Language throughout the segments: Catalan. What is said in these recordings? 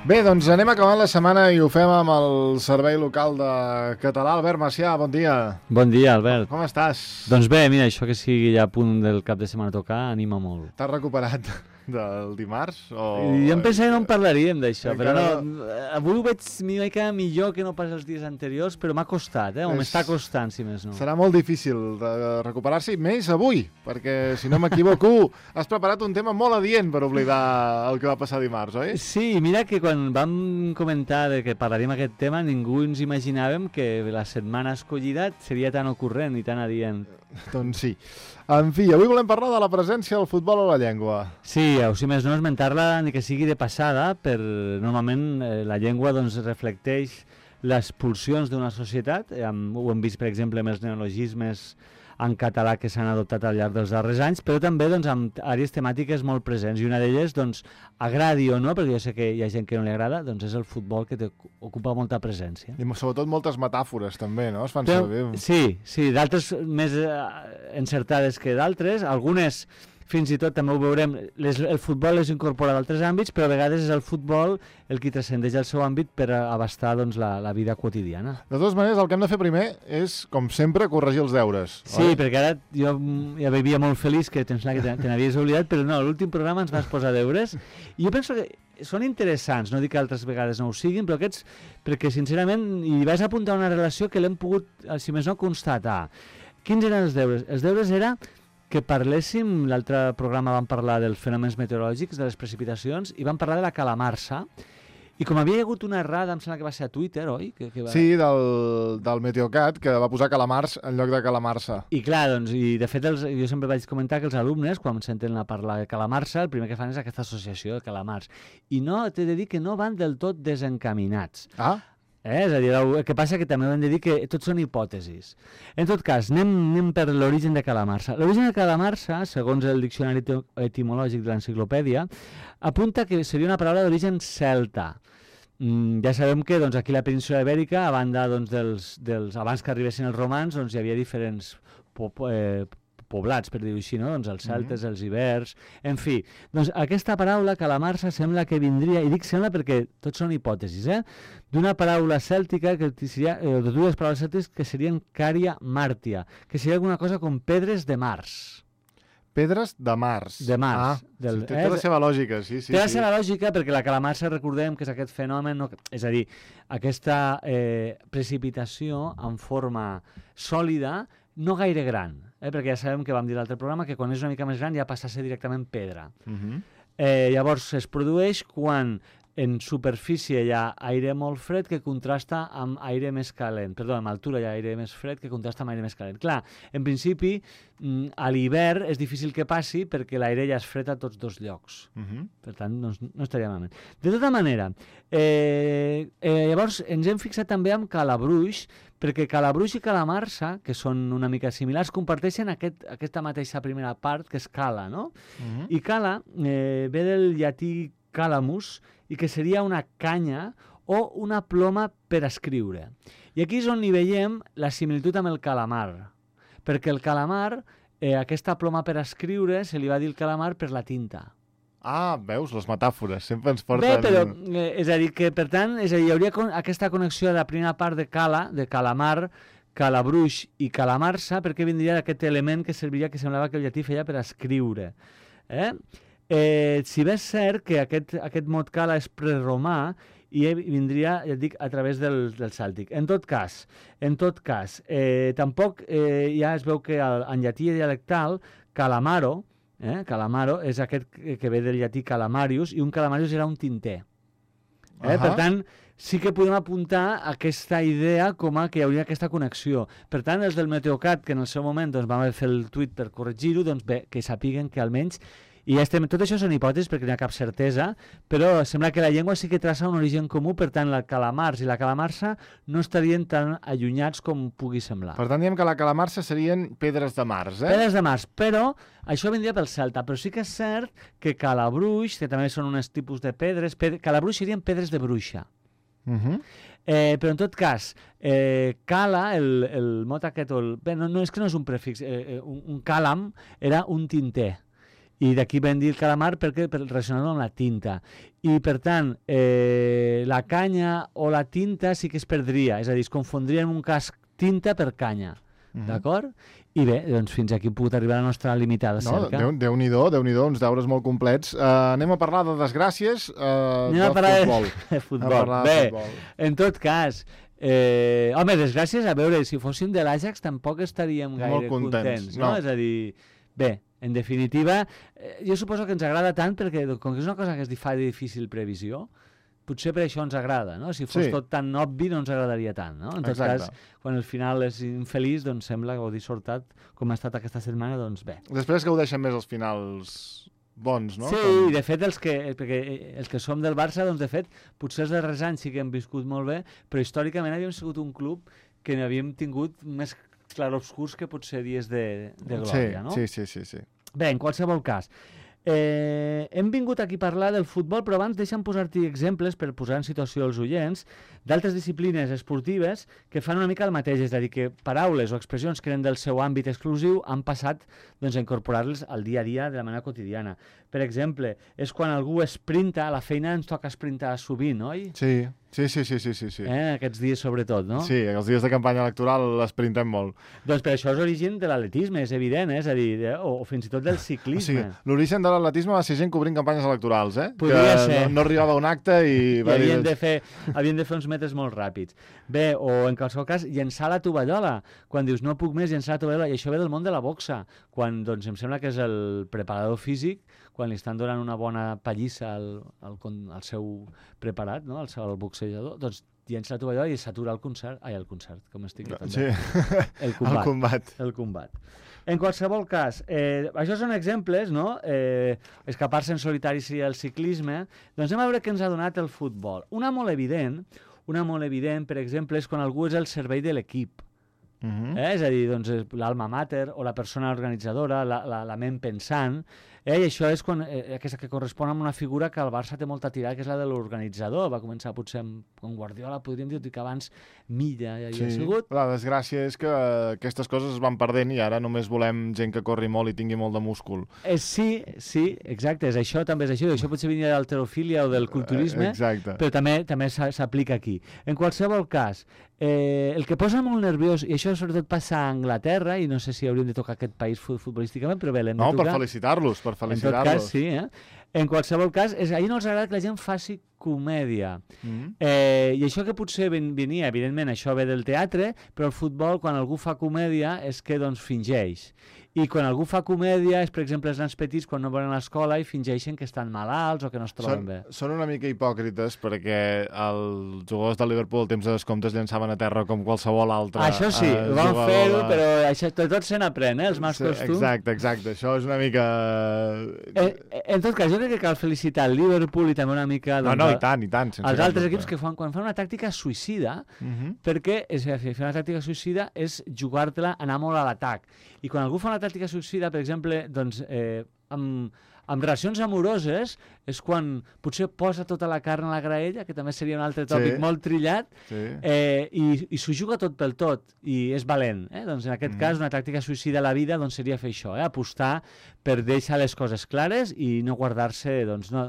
Bé, doncs anem acabant la setmana i ho fem amb el Servei Local de Català. Albert Macià, bon dia. Bon dia, Albert. Com estàs? Doncs bé, mira, això que sigui ja a punt del cap de setmana a tocar anima molt. T'has recuperat del dimarts? O... Jo em pensava que no en parlaríem d'això, però Encara no, avui ho veig una mica millor que no pas els dies anteriors, però m'ha costat, o m'està costant, si més no. Serà molt difícil de recuperar-se, i més avui, perquè, si no m'equivoco, has preparat un tema molt adient per oblidar el que va passar dimarts, oi? Sí, mira que quan vam comentar que parlaríem aquest tema, ningú ens imaginàvem que la setmana escollida seria tan ocurrent i tan adient. Doncs sí. En fi, avui volem parlar de la presència del futbol a la llengua. Sí, o si més no, esmentar-la ni que sigui de passada, normalment la llengua doncs, reflecteix les pulsions d'una societat. Ho hem vist, per exemple, amb els neologismes en català que s'han adoptat al llarg dels darrers anys, però també doncs, amb àrees temàtiques molt presents, i una d'elles, doncs, agradi o no, perquè jo sé que hi ha gent que no li agrada, doncs és el futbol que ocupa molta presència. I sobretot moltes metàfores, també, no? Es fan Però, servir. sí, d'altres més encertades que d'altres, algunes fins i tot també ho veurem, el futbol és incorporat a altres àmbits, però a vegades és el futbol el que transcendeix el seu àmbit per abastar doncs, la vida quotidiana. De totes maneres, el que hem de fer primer és, com sempre, corregir els deures. Sí, oi? perquè ara jo ja vivia molt feliç que te n'havies oblidat, però no, a l'últim programa ens vas posar deures, i jo penso que són interessants, no dic que altres vegades no ho siguin, però aquests, perquè sincerament hi vas apuntar una relació que l'hem pogut, si més no, constatar. Quins eren els deures? Els deures era que parléssim, l'altre programa vam parlar dels fenòmens meteorològics, de les precipitacions, i vam parlar de la calamarsa, i com havia hagut una errada, em sembla que va ser a Twitter, oi? Que va... Sí, del Meteocat, que va posar calamars en lloc de calamarsa. I clar, doncs, i de fet jo sempre vaig comentar que els alumnes, quan senten a parlar de calamarsa, el primer que fan és aquesta associació de calamars. I no, t'he de dir que no van del tot desencaminats. Ah? És a dir, el que passa que també hem de dir que tots són hipòtesis. En tot cas, anem per l'origen de calamarsa. L'origen de calamarsa, segons el diccionari etimològic de l'enciclopèdia, apunta que seria una paraula d'origen celta. Ja sabem que doncs, aquí a la península ibèrica, a banda doncs, abans que arribessin els romans, doncs, hi havia diferents poblats, per dir-ho així, no? Doncs els celtes, els ibers... En fi, doncs aquesta paraula, calamarsa, sembla que vindria, i dic sembla perquè tots són hipòtesis, d'una paraula cèltica, que seria, de dues paraules cèltiques que serien Cària Màrtia, que seria alguna cosa com pedres de març. Pedres de març. De març. Ah, sí, té la seva lògica, sí. Té la seva lògica perquè la calamarsa, recordem que és aquest fenomen, és a dir, aquesta precipitació en forma sòlida, no gaire gran, perquè ja sabem que vam dir a l'altre programa que quan és una mica més gran ja passa a ser directament pedra. Llavors es produeix quan en superfície hi ha aire molt fred que contrasta amb aire més calent. Perdó, amb altura hi ha aire més fred que contrasta amb aire més calent. Clar, en principi, a l'hivern és difícil que passi perquè l'aire ja és fred a tots dos llocs. Per tant, no estaria malament. De tota manera, llavors ens hem fixat també amb Calabruix, perquè Calabruix i Calamarsa, que són una mica similars, comparteixen aquesta mateixa primera part, que és cala, no? I cala ve del llatí calamus, i que seria una canya o una ploma per escriure. I aquí és on hi veiem la similitud amb el calamar, perquè el calamar, aquesta ploma per escriure, se li va dir el calamar per la tinta. Ah, veus, les metàfores sempre ens porten... Bé, però, és a dir, que per tant, hi hauria aquesta connexió de la primera part de cala, de calamar, calabruix i calamarsa, perquè vindria d'aquest element que serviria, que semblava que el llatí feia per escriure. Si bé és cert que aquest mot cala és preromà i vindria, ja et dic, a través del cèltic. En tot cas, tampoc ja es veu que en llatí dialectal, calamaro és aquest que ve del llatí calamarius, i un calamarius era un tinter. Per tant, sí que podem apuntar aquesta idea com a que hi hauria aquesta connexió. Per tant, els del Meteocat, que en el seu moment doncs, vam fer el tuit per corregir-ho, doncs bé, que sàpiguen que almenys... I tot això són hipòtesis perquè no hi ha cap certesa, però sembla que la llengua sí que traça un origen comú, per tant, la calamars i la calamarsa no estarien tan allunyats com pugui semblar. Per tant, diem que la calamarsa serien pedres de març, Pedres de març, però això vindria pel celta, però sí que és cert que calabruix, que també són uns tipus de pedres, calabruix serien pedres de bruixa. Però en tot cas, cala, el mot aquest, no és que no és un prefix, un càlam era un tinter. I d'aquí vam dir el calamar perquè per relacionar-lo amb la tinta. I, per tant, la canya o la tinta sí que es perdria, és a dir, es confondria en un cas tinta per canya. D'acord? I bé, doncs fins aquí hem pogut arribar a la nostra limitada cerca. Déu-n'hi-do, uns deures molt complets. Anem a parlar de desgràcies anem a parlar de futbol. Bé, en tot cas, home, desgràcies, a veure, si fóssim de l'Ajax tampoc estaríem gaire contents, no? És a dir, bé, en definitiva, jo suposo que ens agrada tant perquè com que és una cosa que es fa de difícil previsió, potser per això ens agrada, no? Si fos tot tan obvi no ens agradaria tant, no? En tot cas, quan el final és infeliç, doncs sembla que ho dissortat, com ha estat aquesta setmana, doncs bé. Després gaudeixen més els finals bons, no? Sí, i de fet, perquè els que som del Barça, doncs de fet, potser els darrers anys sí que hem viscut molt bé, però històricament havíem sigut un club que n'havíem tingut més clarobscurs que potser dies de glòria, no? Sí. Bé, en qualsevol cas, hem vingut aquí a parlar del futbol, però abans deixa'm posar-t'hi exemples per posar en situació els oients d'altres disciplines esportives que fan una mica el mateix, és a dir, que paraules o expressions que eren del seu àmbit exclusiu han passat doncs, a incorporar-les al dia a dia de la manera quotidiana. Per exemple, és quan algú esprinta, a la feina ens toca esprintar sovint, oi? Sí. Aquests dies sobretot, no? Sí, els dies de campanya electoral l'esprintem molt. Doncs per això és l'origen de l'atletisme, és evident, és a dir, o fins i tot del ciclisme. O sigui, l'origen de l'atletisme va ser gent cobrint campanyes electorals, Podria ser. No arribava a un acte i havien de fer uns metres molt ràpids. Bé, o en qualsevol cas, llençar la tovallola. Quan dius no puc més llençar la tovallola, i això ve del món de la boxa, quan doncs, em sembla que és el preparador físic, quan li estan donant una bona pallissa al seu preparat, no? al boxejador, doncs llença la tovallola i s'atura el concert, com estic jo també. Sí, el combat. En qualsevol cas, això són exemples, no? Escapar-se en solitari seria el ciclisme. Doncs anem a veure què ens ha donat el futbol. Una molt evident, per exemple, és quan algú és el servei de l'equip. És a dir, doncs, l'alma mater o la persona organitzadora, la ment pensant, i això és aquesta que correspon a una figura que el Barça té molta tirada, que és la de l'organitzador. Va començar potser amb Guardiola, podríem dir que abans Milla ja hi ha sigut. La desgràcia és que aquestes coses es van perdent i ara només volem gent que corri molt i tingui molt de múscul. Sí, exacte, també és això. Això potser venia de l'halterofília o del culturisme, però també s'aplica aquí. En qualsevol cas, el que posa molt nerviós, i això sobretot passa a Anglaterra, i no sé si hauríem de tocar aquest país futbolísticament, però bé, l'hem de tocar. No, per felicitar-los. En tot cas, sí. En qualsevol cas, ahir no els agrada que la gent faci comèdia. I això que potser venia, evidentment, això ve del teatre, però el futbol, quan algú fa comèdia, és que doncs fingeix. I quan algú fa comèdia és, per exemple, els nens petits quan no van a l'escola i fingeixen que estan malalts o que no es troben bé. Són una mica hipòcrites perquè els jugadors del Liverpool al temps de descomptes llençaven a terra com qualsevol altre. Això sí, ho van fer-ho, però això, tot se n'aprèn, els mals costums. Exacte, això és una mica... En tot cas, jo crec que cal felicitar el Liverpool i també una mica... I tant. Els altres equips que quan fan una tàctica suïcida, perquè fer una tàctica suïcida és jugar-te-la, anar molt a l'atac. I quan algú fa una tàctica suïcida, per exemple, doncs, amb relacions amoroses, és quan potser posa tota la carn a la graella, que també seria un altre tòpic molt trillat, i s'ho juga tot pel tot, i és valent. Doncs en aquest cas, una tàctica suïcida a la vida doncs, seria fer això, apostar per deixar les coses clares i no guardar-se, doncs, no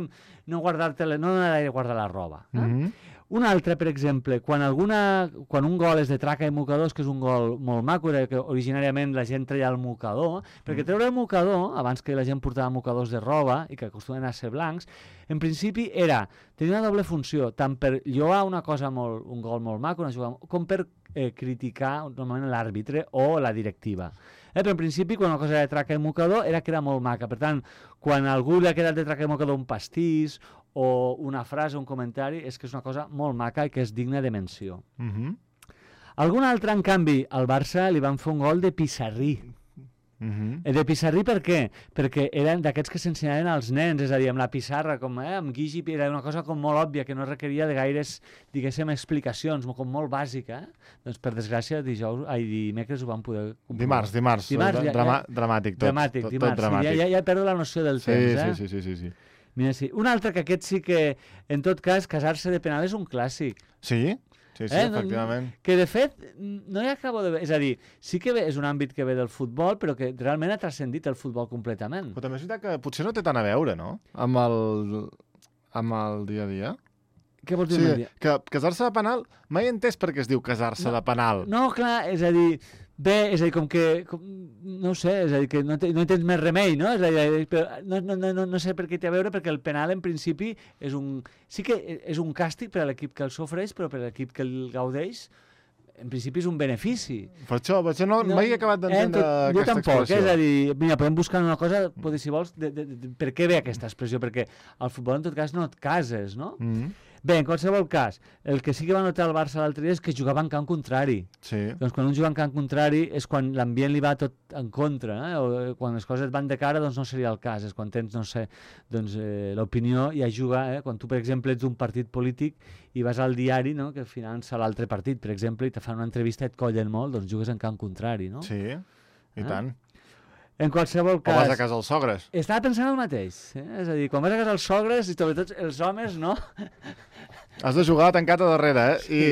anar a guardar la roba. Una altra, per exemple, quan un gol és de traca i mocadors, que és un gol molt maco, que originàriament la gent treia el mocador, perquè treure el mocador, abans que la gent portava mocadors de roba i que acostumen a ser blancs, en principi tenia una doble funció, tant per lloar un gol molt maco, com per criticar normalment l'àrbitre o la directiva. Però en principi, quan una cosa era de traca i mocador, era que era molt maca. Per tant, quan algú li ha quedat de traca i mocador un pastís o una frase, un comentari, és que és una cosa molt maca i que és digna de menció. Algun altre, en canvi, al Barça li van fer un gol de pissarrí. De pissarrí per què? Perquè eren d'aquests que s'ensenyaven als nens, és a dir, amb la pissarra, amb guix, era una cosa com molt òbvia, que no requeria de gaires, diguéssim, explicacions, com molt bàsica. Doncs, per desgràcia, dimecres ho vam poder comprovar. Dimarts, dramàtic, tot dramàtic. Ja perdo la noció del temps, Sí. Mira, sí. Un altre que aquest sí que, en tot cas, casar-se de penal és un clàssic. Sí? Sí, efectivament. Que, de fet, no hi acabo de... És a dir, sí que és un àmbit que ve del futbol, però que realment ha transcendit el futbol completament. Però també és veritat que potser no té tant a veure, no?, amb el dia a dia. Què vols dir amb el dia? Que casar-se de penal, mai he entès per què es diu casar-se de penal. No, clar, és a dir... Bé, és a dir, no ho sé, és a dir, que no tens més remei, no? És a dir, però no sé per què té a veure, perquè el penal, en principi, sí que és un càstig per a l'equip que el sofreix, però per a l'equip que el gaudeix, en principi és un benefici. Per això mai he acabat d'entendre aquesta expressió. Jo tampoc, és a dir, mira, podem buscar una cosa, si vols, per què ve aquesta expressió, perquè al futbol, en tot cas, no et cases, no? Bé, en qualsevol cas, el que sí que va notar el Barça l'altre dia és que jugava en camp contrari. Sí. Doncs quan un juga en camp contrari és quan l'ambient li va tot en contra, o quan les coses et van de cara, doncs no seria el cas. És quan tens, no sé, doncs l'opinió i ajuda, quan tu, per exemple, ets d'un partit polític i vas al diari, no?, que finança l'altre partit, per exemple, i te fan una entrevista i et collen molt, doncs jugues en camp contrari, no? Sí, i tant. En qualsevol cas... O vas a casa dels sogres. Estava pensant el mateix. És a dir, quan vas a casa dels sogres, i sobretot els homes, no? Has de jugar tancat a darrere,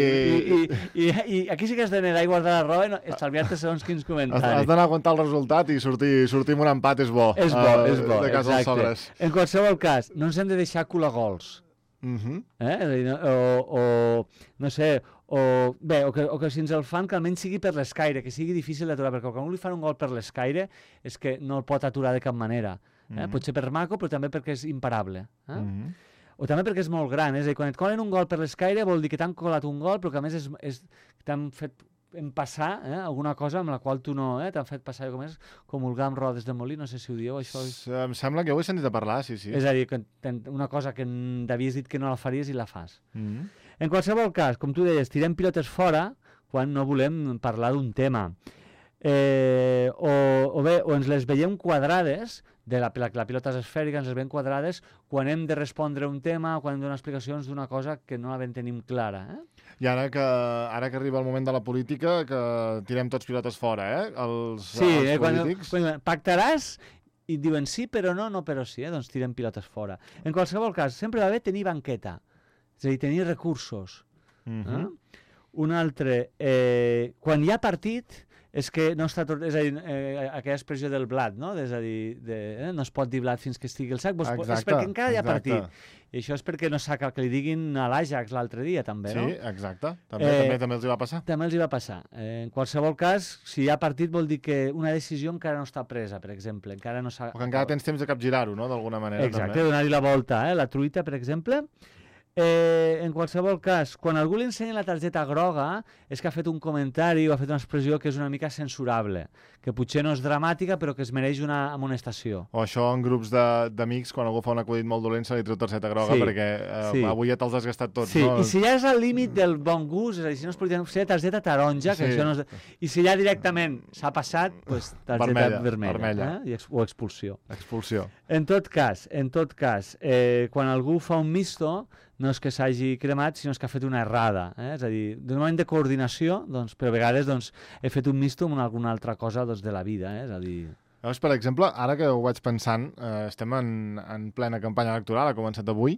I aquí sí que has d'anar a guardar la roba i estalviar-te segons quins comentaris. Has d'anar a aguantar el resultat i sortir amb un empat és bo. És bo, de casa dels sogres. En qualsevol cas, no ens hem de deixar colagols. És a dir, no sé... o que si ens el fan que almenys sigui per l'escaire, que sigui difícil d'aturar, perquè quan li fan un gol per l'escaire és que no el pot aturar de cap manera. Pot ser per maco, però també perquè és imparable. O també perquè és molt gran, és a dir, quan et colen un gol per l'escaire vol dir que t'han colat un gol, però que a més t'han fet passar alguna cosa amb la qual tu no... T'han fet passar comulgar amb rodes de molí, no sé si ho dieu, això... Em sembla que ho he sentit a parlar, sí. És a dir, una cosa que t'havies dit que no la faries i la fas. En qualsevol cas, com tu deies, tirem pilotes fora quan no volem parlar d'un tema. O ens les veiem quadrades, la pilota és esfèrica, ens les veiem quadrades quan hem de respondre un tema o quan hem de donar explicacions d'una cosa que no la tenim clara. I ara que arriba el moment de la política, que tirem tots pilotes fora, els polítics... Quan pactaràs i diuen sí, però no però sí, doncs tirem pilotes fora. En qualsevol cas, sempre va bé tenir banqueta, és a dir, tenir recursos. Un altre, quan hi ha partit, és que no està tot... És a dir, aquella expressió del blat, no? És a dir, no es pot dir blat fins que estigui el sac, és perquè encara hi ha partit. I això és perquè no saca que li diguin a l'Ajax l'altre dia, també, no? Sí, exacte. També els hi va passar. També els hi va passar. En qualsevol cas, si hi ha partit vol dir que una decisió encara no està presa, per exemple. O que encara tens temps de capgirar-ho, no?, d'alguna manera. Exacte, donar-hi la volta, la truita, per exemple. En qualsevol cas, quan algú li ensenya la targeta groga és que ha fet un comentari o ha fet una expressió que és una mica censurable, que potser no és dramàtica però que es mereix una amonestació. O això en grups d'amics, quan algú fa un acudit molt dolent se li treu targeta groga perquè avui ja te'ls has gastat tots. Sí, no? I si ja és al límit del bon gust, és a dir, si no es podria ser targeta taronja, que això no és... I si ja directament s'ha passat, doncs targeta vermella. O expulsió. En tot cas, quan algú fa un misto, no és que s'hagi cremat, sinó que ha fet una errada. És a dir, d'un moment de coordinació, però a vegades he fet un misto amb alguna altra cosa de la vida. És a dir... Llavors, per exemple, ara que ho vaig pensant, estem en plena campanya electoral, ha començat avui,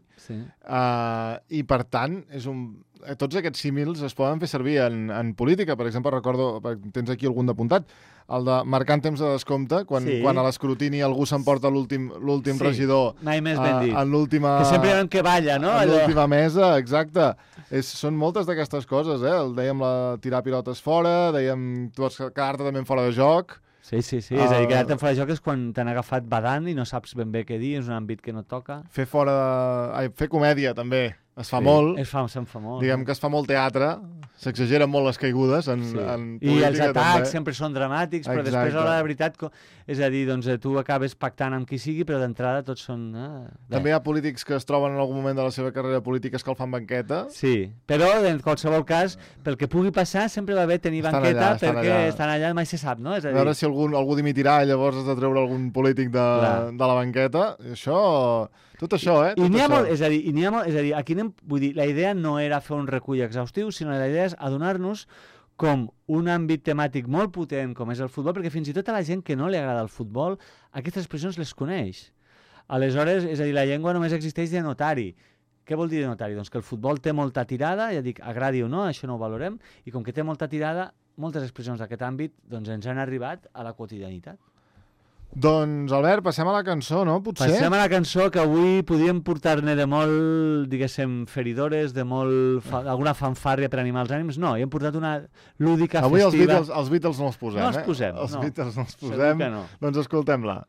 i per tant, tots aquests símils es poden fer servir en política. Per exemple, recordo, tens aquí algun d'apuntat, el de marcant temps de descompte, quan a l'escrutini algú s'emporta l'últim regidor mai més ben dit. En l'última... Que sempre diuen que balla, no? En l'última mesa, exacte. Són moltes d'aquestes coses, dèiem tirar pilotes fora, dèiem quedar-te també fora de joc... Sí, és a dir, quedar-te fora de joc és quan t'han agafat badant i no saps ben bé què dir, és un àmbit que no toca. Fer comèdia, també. Es fa molt. Se'n fa molt. Diguem que es fa molt teatre, s'exageren molt les caigudes en política. I els atacs sempre són dramàtics, però després a l'hora de veritat, és a dir, doncs tu acabes pactant amb qui sigui, però d'entrada tots són... També hi ha polítics que es troben en algun moment de la seva carrera política escalfant banqueta. Sí, però en qualsevol cas, pel que pugui passar, sempre va bé tenir banqueta perquè estan allà, mai se sap, no? És a dir... A veure si algú dimitirà i llavors has de treure algun polític de la banqueta. Tot això, I n'hi ha molt, és a dir, aquí vull dir, la idea no era fer un recull exhaustiu, sinó la idea és adonar-nos com un àmbit temàtic molt potent com és el futbol, perquè fins i tot a la gent que no li agrada el futbol, aquestes expressions les coneix. Aleshores, és a dir, la llengua només existeix de notari. Què vol dir de notari? Doncs que el futbol té molta tirada, ja dic, agradi o no, això no ho valorem, i com que té molta tirada, moltes expressions d'aquest àmbit doncs ens han arribat a la quotidianitat. Doncs, Albert, passem a la cançó, no? Potser? Passem a la cançó, que avui podíem portar-ne de molt, diguéssim, feridores, de molt alguna fanfàrria per animar els ànims. No, hem portat una lúdica, avui festiva. Avui els Beatles no els posem, no els posem, Els no. Beatles no els posem. Segur que no. Doncs escoltem-la.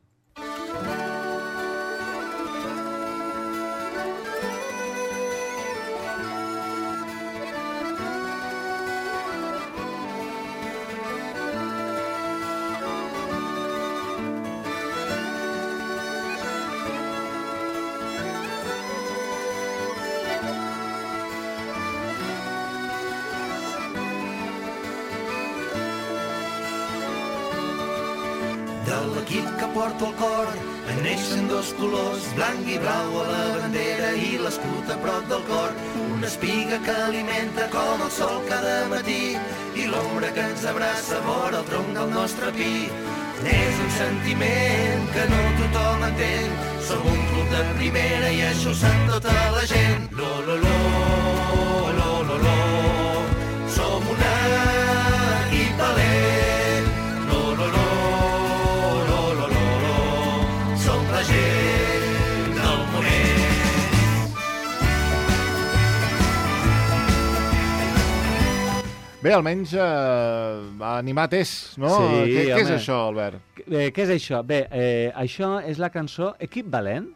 De l'equip que porto al cor en neixen dos colors, blanc i blau a la bandera i l'escut a prop del cor. Una espiga que alimenta com el sol cada matí i l'ombra que ens abraça vora el tronc del nostre pi. És un sentiment que no tothom entén. Som un club de primera i això ho sap tota la gent. Lo, lo, lo, lo, lo, lo. Som un equip valent. Lo, lo, lo. La gent del moment. Bé, almenys animat és, no? Sí, què és això, Albert? Què és això? Bé, això és la cançó Equivalent,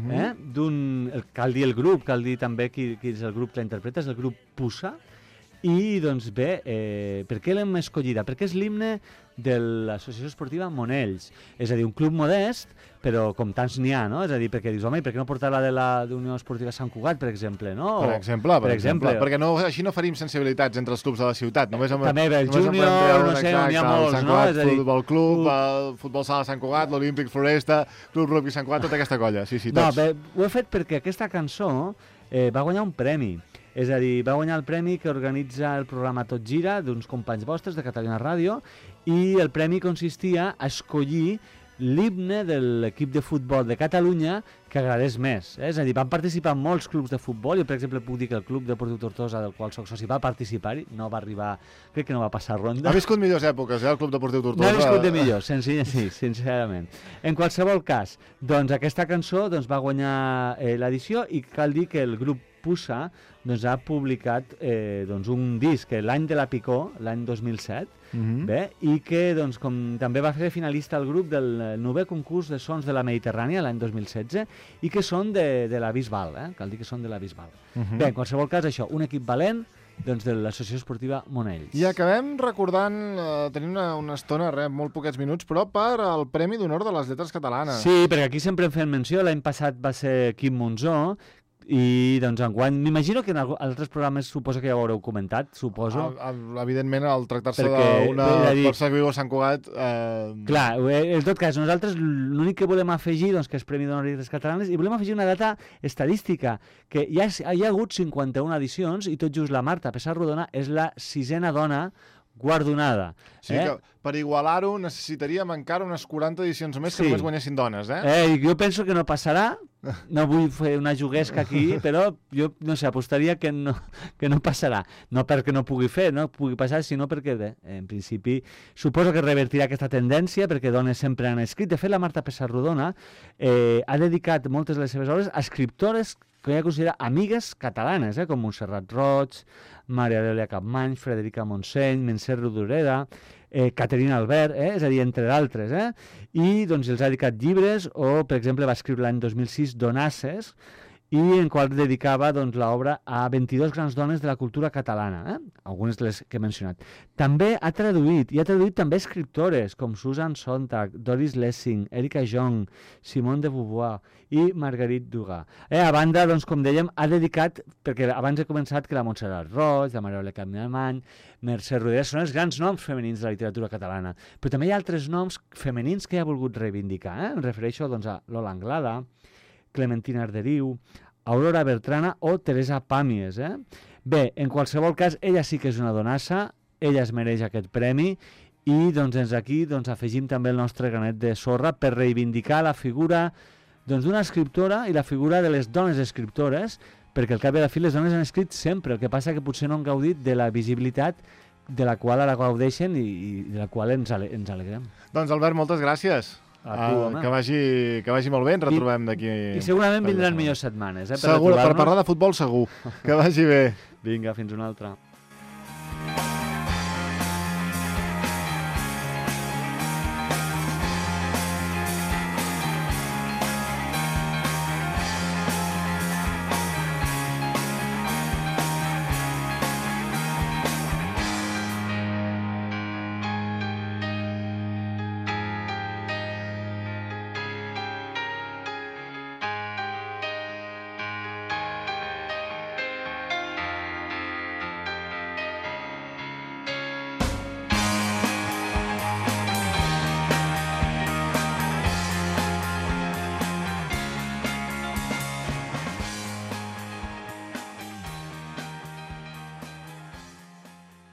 cal dir el grup, cal dir també qui és el grup que l'interpreta, és el grup Pusa. I, doncs bé, per què l'hem escollida? Perquè és l'himne de l'Associació Esportiva Monells. És a dir, un club modest, però com tants n'hi ha, no? És a dir, perquè dius, home, i per què no portar la de la Unió Esportiva Sant Cugat, per exemple, no? Per exemple. Perquè no, així no farim sensibilitats entre els clubs de la ciutat. També el Júnior, no sé, n'hi ha molts, no? És a dir, Futbol Club, el Futbol Sala Sant Cugat, l'Olímpic Floresta, Club Rugby Sant Cugat, tota aquesta colla. Sí, tots. No, bé, ho he fet perquè aquesta cançó va guanyar un premi. És a dir, va guanyar el premi que organitza el programa Tot Gira, d'uns companys vostres de Catalunya Ràdio, i el premi consistia a escollir l'himne de l'equip de futbol de Catalunya que agradés més. És a dir, van participar molts clubs de futbol. Jo, per exemple, puc dir que el Club Deportiu Tortosa, del qual soc soci, va participar-hi, no va arribar, crec que no va passar ronda. Ha viscut millors èpoques, el Club Deportiu Tortosa. No ha viscut de millors, sí, sincerament. En qualsevol cas, doncs aquesta cançó va guanyar l'edició i cal dir que el grup Pusa ha publicat un disc l'any de la Picó, l'any 2007, i que com també va fer finalista al grup del 9è concurs de sons de la Mediterrània l'any 2016 i que són de la Bisbal, cal dir que són de la Bisbal. Bé, en qualsevol cas, això, un equip valent de l'Associació Esportiva Monells. I acabem recordant, tenim una estona, molt poquets minuts, però per al Premi d'Honor de les Lletres Catalanes. Sí, perquè aquí sempre en fem menció, l'any passat va ser Quim Monzó, i enguany, m'imagino que en altres programes suposo que ja ho haureu comentat, suposo. Evidentment, al tractar-se d'una força que viu a Sant Cugat... Clar, en tot cas, nosaltres l'únic que volem afegir, que és Premi d'Honor de les Catalanes, i volem afegir una data estadística, que hi ha hagut 51 edicions, i tot just la Marta Pessarrodona és la 6a dona guardonada. Sí, que per igualar-ho necessitaríem encara unes 40 edicions més que només guanyessin dones, Jo penso que no passarà, no vull fer una juguesca aquí, però jo, no sé, apostaria que no passarà. No perquè no pugui passar, sinó perquè, en principi, suposo que revertirà aquesta tendència, perquè dones sempre han escrit. De fet, la Marta Pessarrodona ha dedicat moltes de les seves obres a escriptores que ella considera amigues catalanes, com Montserrat Roig, Maria Aurelia Capmany, Frederica Montseny, Mercè Rodoreda, Caterina Albert, és a dir, entre d'altres. I els ha dedicat llibres, o, per exemple, va escriure l'any 2006 Donasses, i en qual dedicava l'obra a 22 grans dones de la cultura catalana, algunes de les que he mencionat. També ha traduït també escriptores com Susan Sontag, Doris Lessing, Erika Jong, Simone de Beauvoir i Marguerite Duras. A banda, com dèiem, ha dedicat, perquè abans he començat que la Montserrat Roig, la Maria Aurelia Capmany, Mercè Rodoreda, són els grans noms femenins de la literatura catalana, però també hi ha altres noms femenins que ha volgut reivindicar. Em refereixo a Lola Anglada, Clementina Arderiu, Aurora Bertrana o Teresa Pàmies. Bé, en qualsevol cas, ella sí que és una donassa, ella es mereix aquest premi i aquí afegim també el nostre granet de sorra per reivindicar la figura d'una escriptora i la figura de les dones escriptores, perquè al cap i a la fi les dones han escrit sempre, el que passa que potser no han gaudit de la visibilitat de la qual ara gaudeixen i de la qual ens alegrem. Doncs Albert, moltes gràcies. A tu, home. Que vagi molt bé, ens retrobem d'aquí... I segurament vindran millors setmanes, segur, per parlar de futbol segur. Que vagi bé. Vinga, fins una altra.